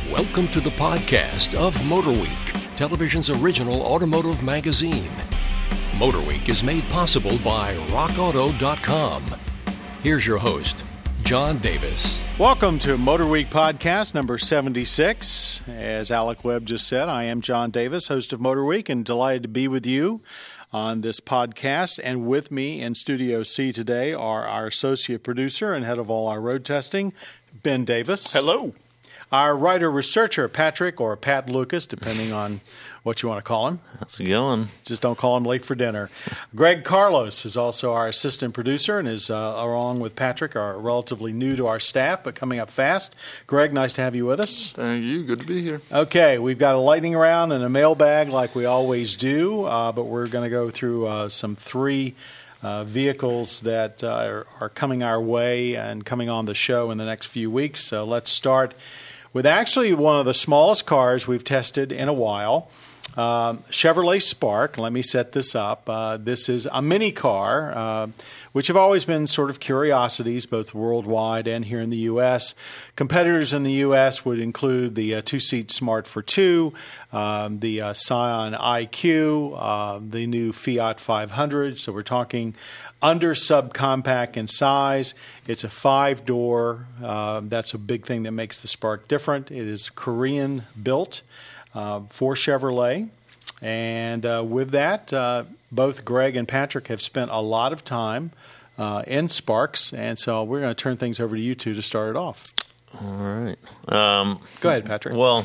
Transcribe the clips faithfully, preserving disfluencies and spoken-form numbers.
Welcome to the podcast of Motor Week, television's original automotive magazine. Motor Week is made possible by rock auto dot com. Here's your host, John Davis. Welcome to Motor Week podcast number seventy-six. As Alec Webb just said, I am John Davis, host of Motor Week, and delighted to be with you on this podcast. And with me in Studio C today are our associate producer and head of all our road testing, Ben Davis. Hello. Our writer-researcher, Patrick, or Pat Lucas, depending on what you want to call him. How's it going? Just don't call him late for dinner. Greg Carlos is also our assistant producer and is, uh, along with Patrick, are relatively new to our staff, but coming up fast. Greg, nice to have you with us. Thank you. Good to be here. Okay, we've got a lightning round and a mailbag like we always do, uh, but we're going to go through uh, some three uh, vehicles that uh, are, are coming our way and coming on the show in the next few weeks. So let's start with actually one of the smallest cars we've tested in a while, uh, Chevrolet Spark. Let me set this up. Uh, this is a mini car, uh, which have always been sort of curiosities, both worldwide and here in the U S. Competitors in the U S would include the uh, two-seat Smart for Two, um, the uh, Scion I Q, uh, the new Fiat five hundred. So we're talking under subcompact in size. It's a five-door. Uh, that's a big thing that makes the Spark different. It is Korean-built uh, for Chevrolet. And uh, with that, uh, both Greg and Patrick have spent a lot of time uh, in Sparks. And so we're going to turn things over to you two to start it off. All right. Um, Go ahead, Patrick. Well,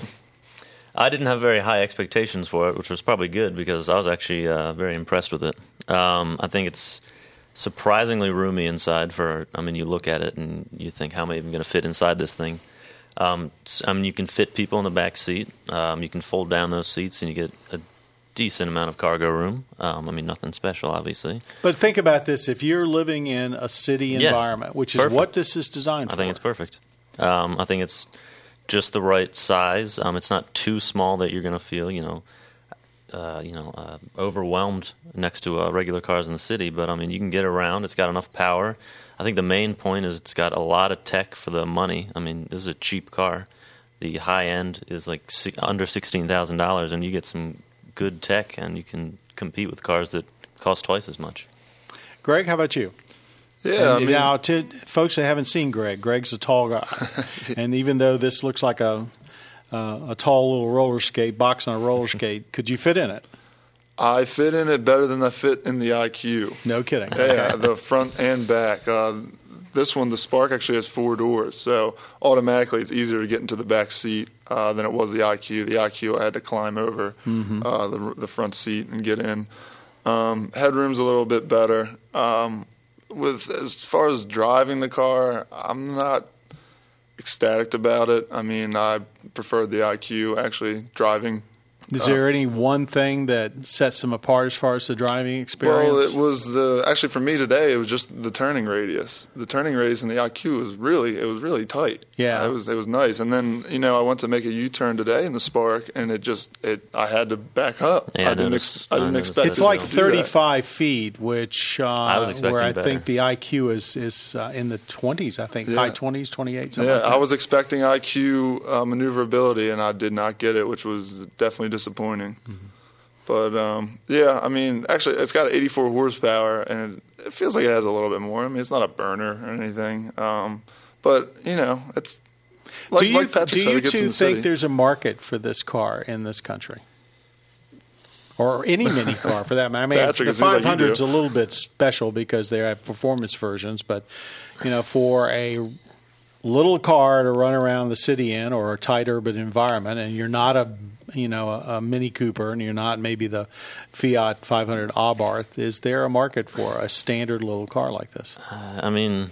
I didn't have very high expectations for it, which was probably good because I was actually uh, very impressed with it. Um, I think it's surprisingly roomy inside for, I mean, you look at it and you think, how am I even going to fit inside this thing? Um, I mean, you can fit people in the back seat. Um, you can fold down those seats and you get a decent amount of cargo room. Um, I mean, nothing special, obviously. But think about this. If you're living in a city Yeah, environment, which is perfect. what this is designed for. I think it's perfect. Um, I think it's just the right size. Um, it's not too small that you're going to feel, you know, Uh, you know, uh, overwhelmed next to uh, regular cars in the city. But, I mean, you can get around. It's got enough power. I think the main point is it's got a lot of tech for the money. I mean, this is a cheap car. The high end is like si- under sixteen thousand dollars, and you get some good tech, and you can compete with cars that cost twice as much. Greg, how about you? Yeah, And I mean, now, to folks that haven't seen Greg, Greg's a tall guy. And even though this looks like a Uh, a tall little roller skate, box on a roller skate. Could you fit in it? I fit in it better than I fit in the I Q. No kidding. Yeah, the front and back. Uh, this one, the Spark, actually has four doors, so automatically it's easier to get into the back seat uh, than it was the I Q. The I Q, I had to climb over mm-hmm. uh, the, the front seat and get in. Um, headroom's a little bit better. Um, with as far as driving the car, I'm not ecstatic about it. I mean, I preferred the I Q actually driving. Is there any one thing that sets them apart as far as the driving experience? Well, it was the actually for me today. It was just the turning radius. The turning radius in the I Q was really it was really tight. Yeah, it was it was nice. And then you know I went to make a U-turn today in the Spark, and it just it I had to back up. Yeah, I didn't noticed, ex- I didn't I expect it's it like to do thirty-five feet, which uh, I was expecting where I better. think the I Q is is uh, in the twenties. I think Yeah. high twenties, twenty-eight. Something Yeah, like that. I was expecting I Q uh, maneuverability, and I did not get it, which was definitely disappointing. Mm-hmm. But, um, yeah, I mean, actually, it's got eighty-four horsepower, and it, it feels like it has a little bit more. I mean, it's not a burner or anything. Um, but, you know, it's like, do you, like Patrick do said, you it gets in two the think city. there's a market for this car in this country? Or any mini car, for that matter. I mean, Patrick, the it seems like you five hundred is do. a little bit special because they have performance versions. But, you know, for a little car to run around the city in or a tight urban environment, and you're not a, you know, a, a Mini Cooper, and you're not maybe the Fiat five hundred Abarth, is there a market for a standard little car like this? Uh, I mean,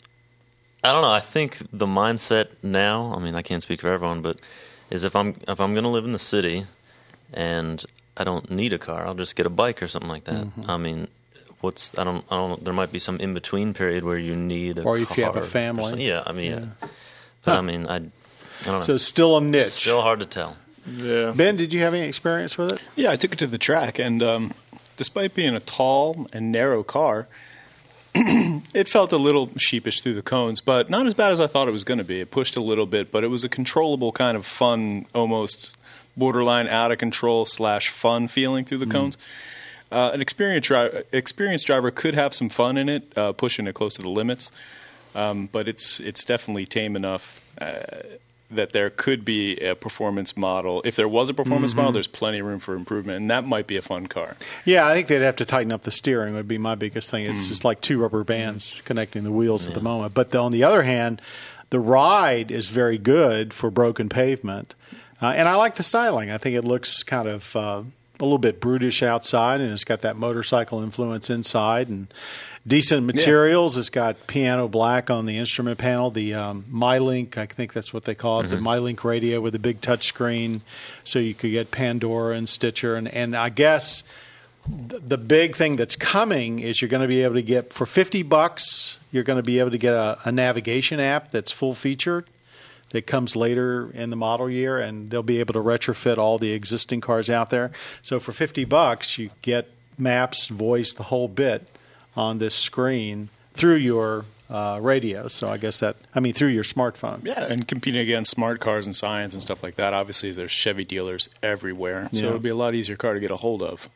I don't know. I think the mindset now, I mean, I can't speak for everyone, but is if I'm if I'm going to live in the city and I don't need a car, I'll just get a bike or something like that. Mm-hmm. I mean, what's I don't I don't there might be some in between period where you need a or car. if you have a family. Yeah, I mean, yeah. yeah. But huh. I mean, I, I don't know. So still a niche. Still hard to tell. Yeah. Ben, did you have any experience with it? Yeah, I took it to the track, and um, despite being a tall and narrow car, it felt a little sheepish through the cones, but not as bad as I thought it was going to be. It pushed a little bit, but it was a controllable kind of fun, almost borderline out of control slash fun feeling through the mm. cones. Uh, an experienced, dri- experienced driver could have some fun in it, uh, pushing it close to the limits, um, but it's it's definitely tame enough uh, that there could be a performance model. If there was a performance mm-hmm. model, there's plenty of room for improvement, and that might be a fun car. Yeah, I think they'd have to tighten up the steering would be my biggest thing. It's mm. just like two rubber bands mm. connecting the wheels yeah. at the moment. But the, on the other hand, the ride is very good for broken pavement. Uh, and I like the styling. I think it looks kind of uh, a little bit brutish outside, and it's got that motorcycle influence inside, and decent materials. Yeah. It's got piano black on the instrument panel. The um, MyLink, I think that's what they call it, mm-hmm. the MyLink radio with a big touch screen, so you could get Pandora and Stitcher. And, and I guess th- the big thing that's coming is you're going to be able to get, for fifty bucks, you're going to be able to get a, a navigation app that's full-featured that comes later in the model year, and they'll be able to retrofit all the existing cars out there. So for fifty bucks, you get maps, voice, the whole bit on this screen through your uh, radio. So I guess that, I mean, through your smartphone. Yeah, and competing against smart cars and science and stuff like that, obviously there's Chevy dealers everywhere. So yeah. it'll be a lot easier car to get a hold of.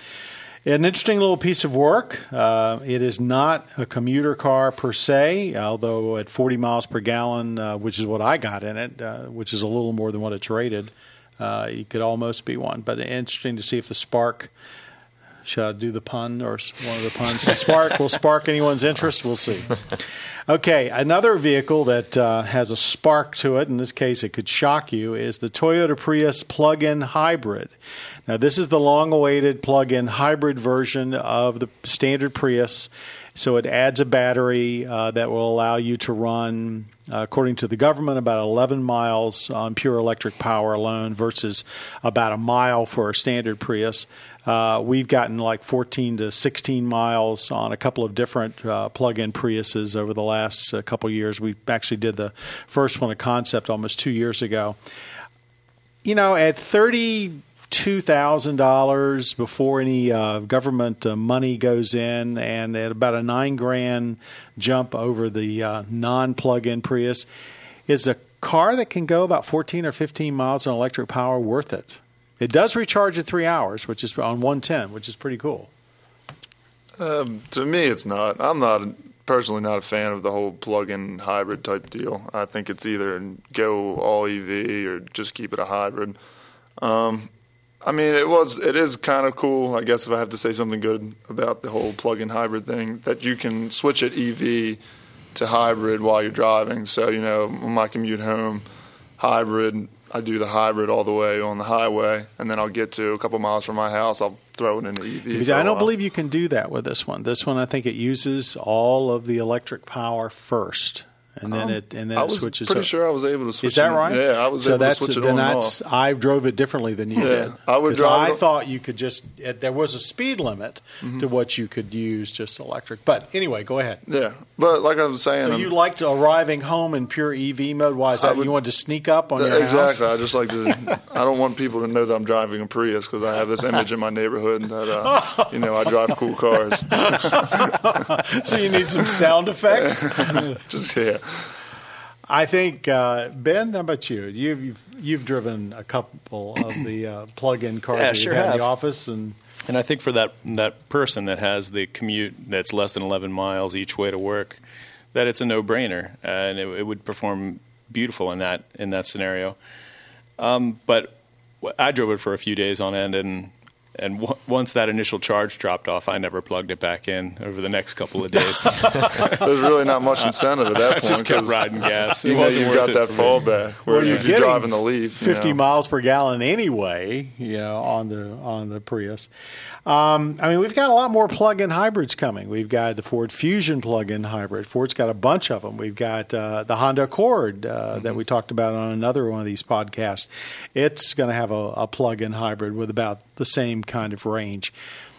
An interesting little piece of work. Uh, it is not a commuter car per se, although at forty miles per gallon, uh, which is what I got in it, uh, which is a little more than what it's rated, uh, you could almost be one. But interesting to see if the Spark, should I do the pun or one of the puns? The Spark will spark anyone's interest. We'll see. Okay, another vehicle that uh, has a spark to it, in this case it could shock you, is the Toyota Prius plug-in hybrid. Now, this is the long-awaited plug-in hybrid version of the standard Prius. So it adds a battery uh, that will allow you to run, uh, according to the government, about eleven miles on pure electric power alone versus about a mile for a standard Prius. Uh, we've gotten like fourteen to sixteen miles on a couple of different uh, plug-in Priuses over the last uh, couple of years. We actually did the first one, a concept, almost two years ago. You know, at thirty-two thousand dollars before any uh, government uh, money goes in, and at about a nine grand jump over the uh, non-plug-in Prius, is a car that can go about fourteen or fifteen miles on electric power worth it? It does recharge at three hours, which is on one ten, which is pretty cool. Um, to me, it's not. I'm not personally not a fan of the whole plug-in hybrid type deal. I think it's either go all E V or just keep it a hybrid. Um, I mean, it was. It is kind of cool, I guess, if I have to say something good about the whole plug-in hybrid thing, that you can switch it E V to hybrid while you're driving. So, you know, on my commute home, hybrid, I do the hybrid all the way on the highway, and then I'll get to a couple miles from my house, I'll throw it into E V. I don't believe you can do that with this one. This one, I think it uses all of the electric power first. And then um, it and then I it was switches. pretty up. sure I was able to switch. Is that it. right? Yeah, I was so able that's, to switch it then on that's, and off. I drove it differently than you yeah, did. I would drive. I it. thought you could just. There was a speed limit mm-hmm. to what you could use just electric. But anyway, go ahead. Yeah, but like I was saying, so I'm, you liked arriving home in pure E V mode. Why is that? Would, you wanted to sneak up on the, your exactly. house? Exactly. I just like to. I don't want people to know that I'm driving a Prius because I have this image in my neighborhood that uh, you know I drive cool cars. So you need some sound effects. Just yeah. I think, uh, Ben, how about you? You've, you've you've driven a couple of the uh, plug-in cars yeah, that sure you've had have. in the office. And and I think for that that person that has the commute that's less than eleven miles each way to work, that it's a no-brainer, uh, and it, it would perform beautiful in that in that scenario. Um, but I drove it for a few days on end, and And w- once that initial charge dropped off, I never plugged it back in over the next couple of days. There's really not much incentive at that I point. just kept riding gas. You know you've got that fallback. Whereas well, if you're driving the Leaf, fifty you know. miles per gallon anyway, you know, on the on the Prius. Um, I mean, we've got a lot more plug-in hybrids coming. We've got the Ford Fusion plug-in hybrid. Ford's got a bunch of them. We've got uh, the Honda Accord uh, mm-hmm. that we talked about on another one of these podcasts. It's going to have a, a plug-in hybrid with about the same kind of range.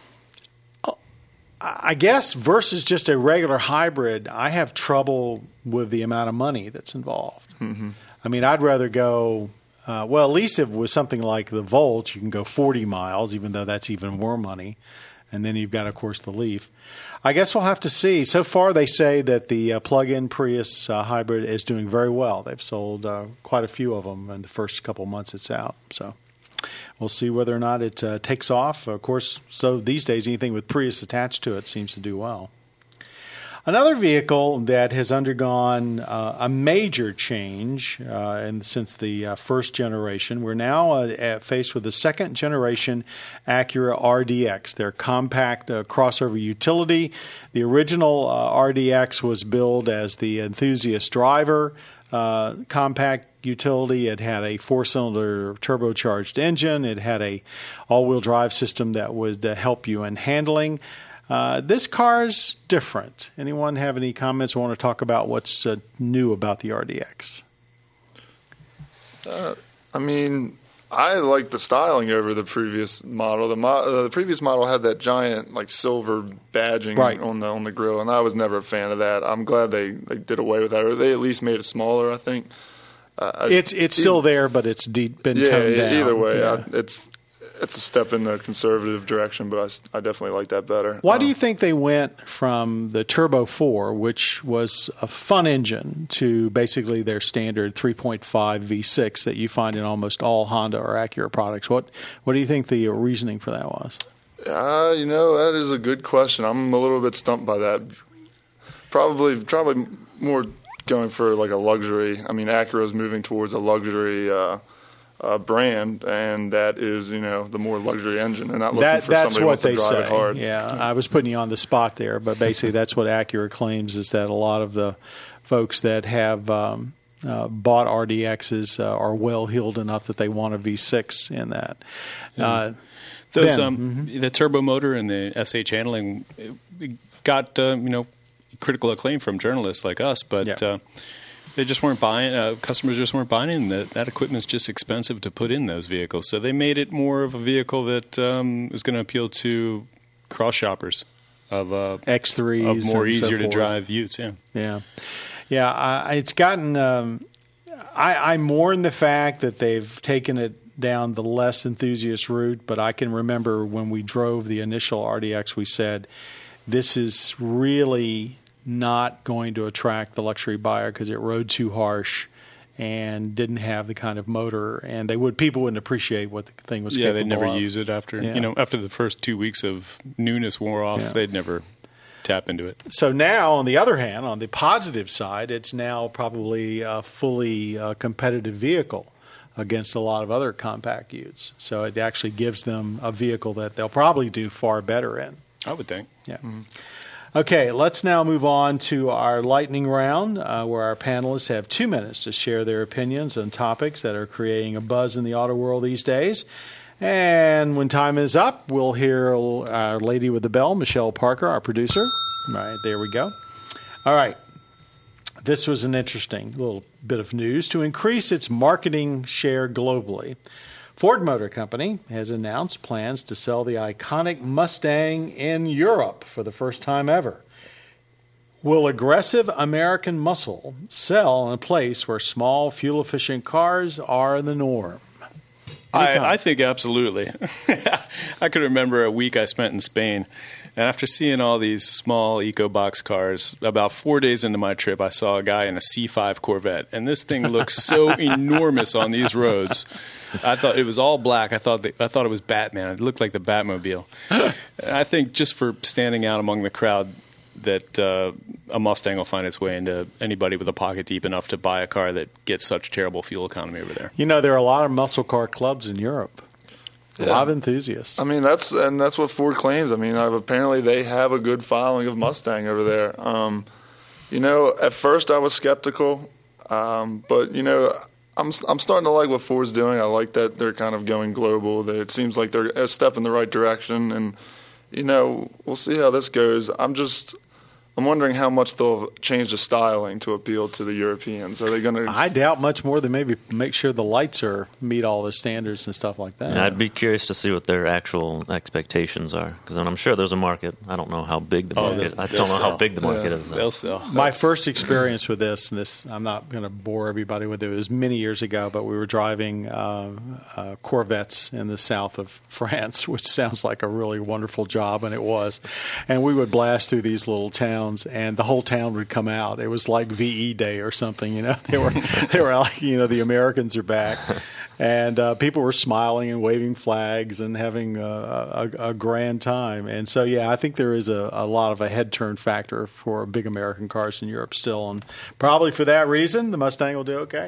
I guess versus just a regular hybrid, I have trouble with the amount of money that's involved. Mm-hmm. I mean, I'd rather go... Uh, well, at least if it was something like the Volt, you can go forty miles, even though that's even more money. And then you've got, of course, the Leaf. I guess we'll have to see. So far, they say that the uh, plug-in Prius uh, hybrid is doing very well. They've sold uh, quite a few of them in the first couple of months it's out. So we'll see whether or not it uh, takes off. Of course, so these days, anything with Prius attached to it seems to do well. Another vehicle that has undergone uh, a major change uh, in, since the uh, first generation, we're now uh, faced with the second generation Acura R D X, their compact uh, crossover utility. The original uh, R D X was billed as the enthusiast driver uh, compact utility. It had a four-cylinder turbocharged engine. It had a all-wheel drive system that would uh, help you in handling. Uh, this car's different. Anyone have any comments or want to talk about what's uh, new about the R D X? Uh, I mean, I like the styling over the previous model. The, mo- uh, the previous model had that giant like silver badging right. on the on the grill, and I was never a fan of that. I'm glad they, they did away with that, or they at least made it smaller. I think uh, it's it's either, still there, but it's de- been yeah, toned down. Either way, yeah. I, it's. It's a step in the conservative direction, but I, I definitely like that better. Why um, do you think they went from the Turbo four, which was a fun engine, to basically their standard three point five V six that you find in almost all Honda or Acura products? What What do you think the reasoning for that was? Uh, you know, that is a good question. I'm a little bit stumped by that. Probably, probably more going for like a luxury. I mean, Acura's moving towards a luxury uh Uh, brand, and that is, you know, the more luxury engine. They're not looking that, for that's somebody who what wants to they drive say. it hard. Yeah, I was putting you on the spot there, but basically that's what Acura claims, is that a lot of the folks that have um, uh, bought R D Xs uh, are well-heeled enough that they want a V six in that. Yeah. Uh, Those Ben, um, mm-hmm. the turbo motor and the S H handling got uh, you know critical acclaim from journalists like us, but yeah. uh, they just weren't buying. Uh, customers just weren't buying in. That that equipment's just expensive to put in those vehicles. So they made it more of a vehicle that um, is going to appeal to cross shoppers of uh, X threes, of more and so easier to forth. drive Utes. Yeah, yeah, yeah. I, it's gotten. Um, I, I mourn the fact that they've taken it down the less enthusiast route, but I can remember when we drove the initial R D X, we said this is really not going to attract the luxury buyer because it rode too harsh and didn't have the kind of motor, and they would people wouldn't appreciate what the thing was. Yeah, capable they'd never of. use it after Yeah. you know after the first two weeks of newness wore off. Yeah. They'd never tap into it. So now, on the other hand, on the positive side, it's now probably a fully uh, competitive vehicle against a lot of other compact Utes. So it actually gives them a vehicle that they'll probably do far better in. I would think. Yeah. Mm-hmm. Okay, let's now move on to our lightning round, uh, where our panelists have two minutes to share their opinions on topics that are creating a buzz in the auto world these days. And when time is up, we'll hear our lady with the bell, Michelle Parker, our producer. All right, there we go. All right. This was an interesting little bit of news. To increase its marketing share globally, Ford Motor Company has announced plans to sell the iconic Mustang in Europe for the first time ever. Will aggressive American muscle sell in a place where small, fuel-efficient cars are the norm? I, I think absolutely. I can remember a week I spent in Spain, and after seeing all these small EcoBox cars, about four days into my trip, I saw a guy in a C five Corvette, and this thing looks so enormous on these roads. I thought it was all black. I thought they, I thought it was Batman. It looked like the Batmobile. I think just for standing out among the crowd, that uh, a Mustang will find its way into anybody with a pocket deep enough to buy a car that gets such terrible fuel economy over there. You know, there are a lot of muscle car clubs in Europe. A Yeah. lot of enthusiasts. I mean, that's and that's what Ford claims. I mean, uh, apparently they have a good following of Mustang over there. Um, you know, at first I was skeptical, um, but you know, I'm I'm starting to like what Ford's doing. I like that they're kind of going global. That it seems like they're a step in the right direction, and you know, we'll see how this goes. I'm just I'm wondering how much they'll change the styling to appeal to the Europeans. Are they going to? I doubt much more than maybe make sure the lights are meet all the standards and stuff like that. I'd be curious to see what their actual expectations are, because I'm sure there's a market. I don't know how big the Oh, market. they'll- I they'll don't know sell. how big the market Yeah. is. Though. They'll sell. My first experience with this, and this I'm not going to bore everybody with it. It was many years ago, but we were driving uh, uh, Corvettes in the south of France, which sounds like a really wonderful job, and it was. And we would blast through these little towns, and the whole town would come out. It was like V E Day or something, you know. They were they were like, you know, the Americans are back. And uh, people were smiling and waving flags and having uh, a, a grand time. And so, yeah, I think there is a, a lot of a head-turn factor for big American cars in Europe still. And probably for that reason, the Mustang will do okay.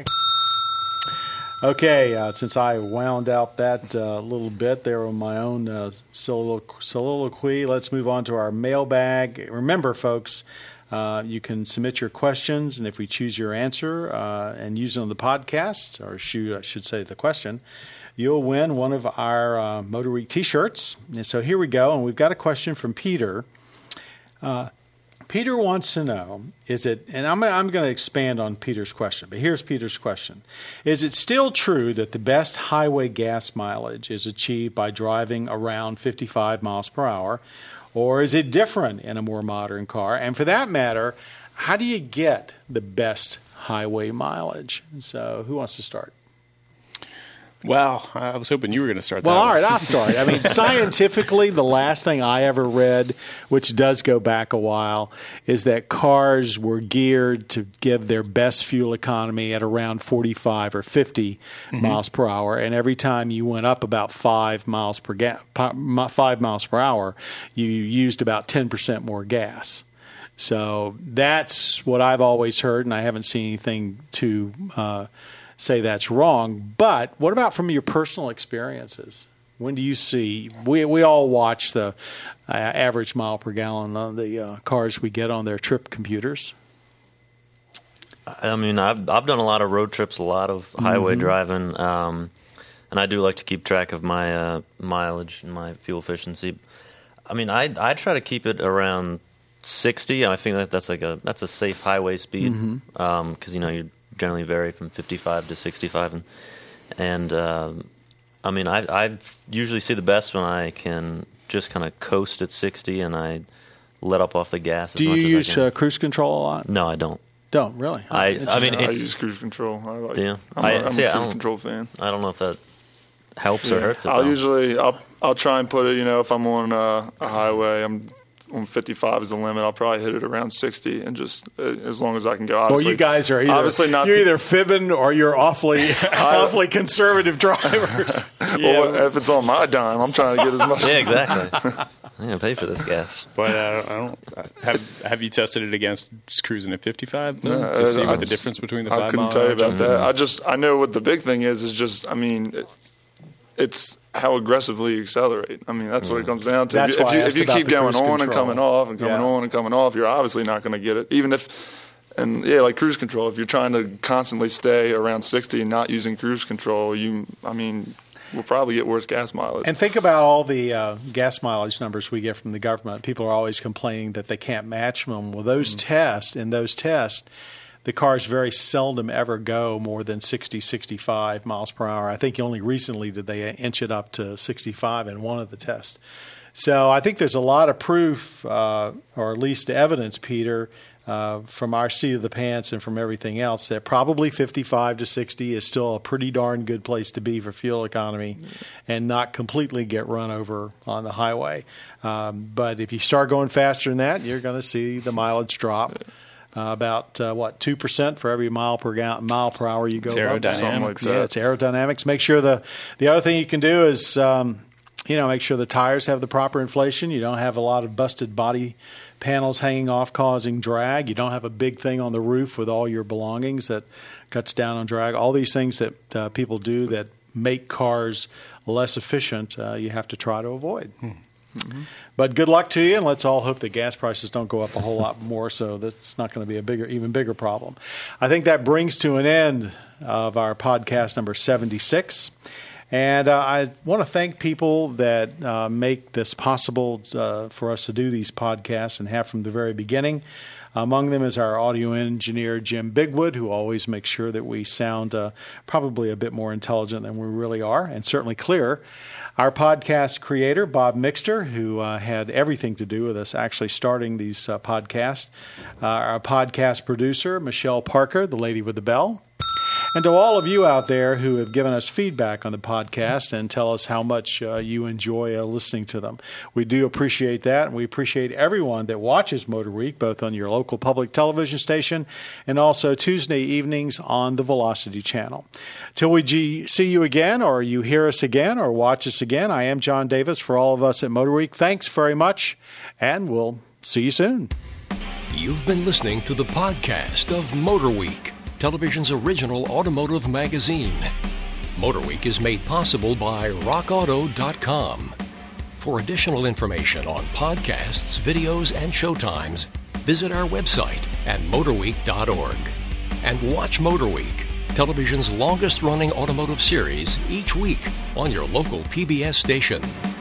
Okay, uh, since I wound out that uh, little bit there on my own uh, solilo- soliloquy, let's move on to our mailbag. Remember, folks, uh, you can submit your questions, and if we choose your answer uh, and use it on the podcast, or shoot, I should say the question, you'll win one of our uh, Motor Week T-shirts. And so here we go, and we've got a question from Peter. Uh, Peter wants to know, is it, and I'm, I'm going to expand on Peter's question, but here's Peter's question. Is it still true that the best highway gas mileage is achieved by driving around fifty-five miles per hour, or is it different in a more modern car? And for that matter, how do you get the best highway mileage? So who wants to start? Wow, I was hoping you were going to start that Well, all one. right, I'll start. I mean, scientifically, the last thing I ever read, which does go back a while, is that cars were geared to give their best fuel economy at around forty-five or fifty mm-hmm. miles per hour, and every time you went up about five miles per ga- five miles per hour, you used about ten percent more gas. So that's what I've always heard, and I haven't seen anything to uh, say that's wrong. But what about from your personal experiences? When do you see we we all watch the uh, average mile per gallon on the uh, cars we get on their trip computers? I mean, I've I've done a lot of road trips, a lot of highway mm-hmm. driving, um, and I do like to keep track of my uh, mileage and my fuel efficiency. I mean, I I try to keep it around sixty. I think that that's like a that's a safe highway speed because mm-hmm. um, you know you generally vary from fifty-five to sixty-five, and and uh, I mean I I usually see the best when I can just kind of coast at sixty and I let up off the gas. As Do much you as use I can. uh, cruise control a lot? No, I don't. Don't really. Oh, I I mean I it's, use cruise control. I like. Yeah, I'm, I, a, I'm see, a I cruise don't- control fan. I don't know if that helps Yeah. or hurts it. I'll though. usually I'll I'll try and put it. You know, if I'm on a, a highway, I'm on fifty-five is the limit. I'll probably hit it around sixty, and just uh, as long as I can go. Well, Obviously, you guys are either, obviously not. you're either fibbing or you're awfully awfully conservative drivers. Well, if it's on my dime, I'm trying to get as much. Yeah, exactly. I'm gonna pay for this gas. But uh, I don't. Have Have you tested it against just cruising at fifty-five though, No, to see I- what the difference between the I five couldn't mile tell you average about and- that. I just I know what the big thing is. Is just I mean, it, it's how aggressively you accelerate. I mean, that's what it comes down to. That's if you, why I if you, asked if you about keep the going cruise on and control. coming off and coming Yeah. on and coming off, you're obviously not going to get it. Even if, and yeah, like cruise control. If you're trying to constantly stay around sixty and not using cruise control, you, I mean, will probably get worse gas mileage. And think about all the uh, gas mileage numbers we get from the government. People are always complaining that they can't match them. Well, those Mm-hmm. tests, in those tests, the cars very seldom ever go more than sixty, sixty-five miles per hour. I think only recently did they inch it up to sixty-five in one of the tests. So I think there's a lot of proof, uh, or at least evidence, Peter, uh, from our seat of the pants and from everything else, that probably fifty-five to sixty is still a pretty darn good place to be for fuel economy and not completely get run over on the highway. Um, but if you start going faster than that, you're going to see the mileage drop. Uh, about uh, what two percent for every mile per ga- mile per hour you go. It's up. aerodynamics. Something like Yeah, that. it's aerodynamics. Make sure the the other thing you can do is um, you know make sure the tires have the proper inflation. You don't have a lot of busted body panels hanging off causing drag. You don't have a big thing on the roof with all your belongings that cuts down on drag. All these things that uh, people do that make cars less efficient, uh, you have to try to avoid. Hmm. Mm-hmm. But good luck to you, and let's all hope that gas prices don't go up a whole lot more, so that's not going to be a bigger, even bigger problem. I think that brings to an end of our podcast number seventy-six. And uh, I want to thank people that uh, make this possible uh, for us to do these podcasts and have from the very beginning. Among them is our audio engineer, Jim Bigwood, who always makes sure that we sound uh, probably a bit more intelligent than we really are, and certainly clearer. Our podcast creator, Bob Mixter, who uh, had everything to do with us actually starting these uh, podcasts. Uh, our podcast producer, Michelle Parker, the lady with the bell. And to all of you out there who have given us feedback on the podcast and tell us how much uh, you enjoy uh, listening to them. We do appreciate that, and we appreciate everyone that watches Motor Week, both on your local public television station and also Tuesday evenings on the Velocity channel. Till we G- see you again, or you hear us again, or watch us again, I am John Davis. For all of us at Motor Week, thanks very much, and we'll see you soon. You've been listening to the podcast of Motor Week, television's original automotive magazine. Motor Week is made possible by rock auto dot com. For additional information on podcasts, videos, and showtimes, visit our website at motor week dot org. And watch Motor Week, television's longest-running automotive series, each week on your local P B S station.